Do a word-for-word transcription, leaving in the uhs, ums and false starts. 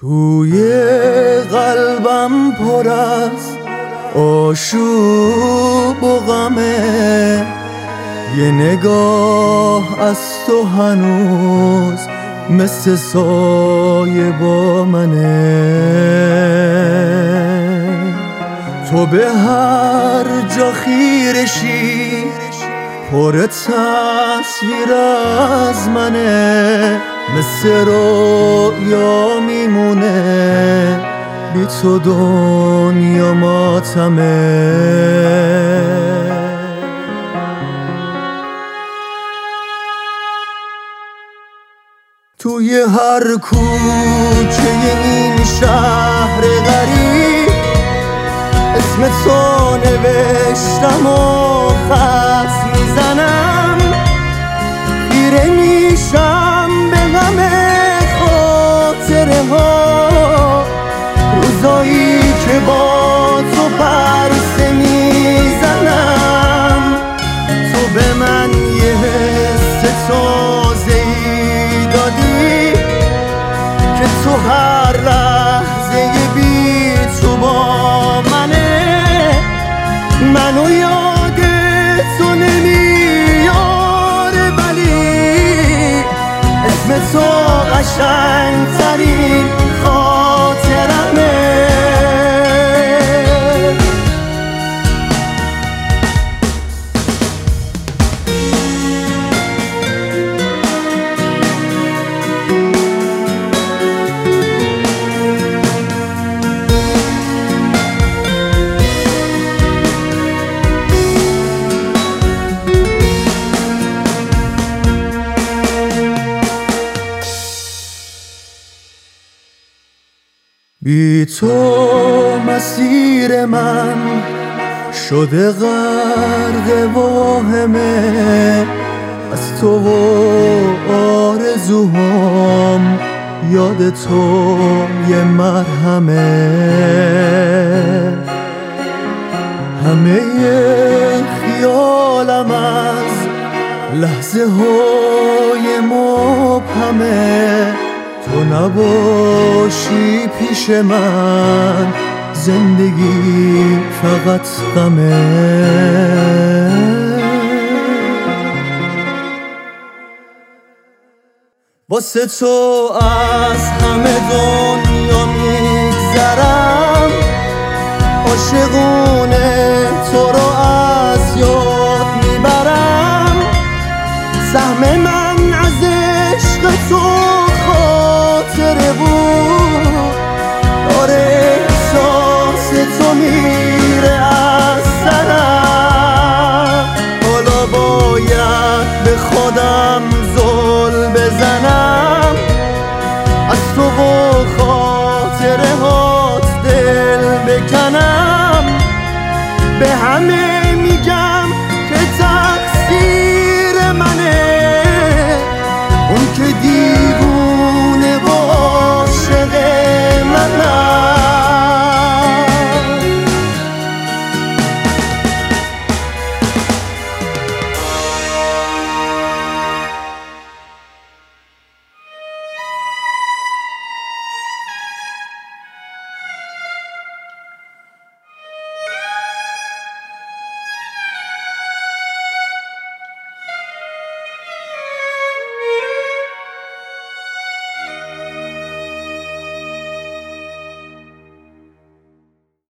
توی قلبم پر از آشوب و غمه، یه نگاه از تو هنوز مثل سایه با منه. تو به هر جا خیرشی پر تصویر از منه، مثل رویا میمونه بی تو دنیا ماتمه. توی هر کوچه این شهر غریب اسم تو نوشتم و خط میزنم، خیره میشم به همه خاطره ها، روزایی که با تو پرسه میزنم. تو به من یه حس تازه‌ای دادی که تو هر لحظه بی تو با منه، منو یاد تو نمیاره ولی اسم تو قشنگ‌ترین خاطرمه. بی تو مسیر من شده غرق واهمه، از تو و آرزوهام یاد تو یه مرهمه. همه خیالم از لحظه های مبهمه، تو نباشی پیش من زندگی فقط غمه. واسه تو از همه دنیا میگذرم، عاشقونه تو رو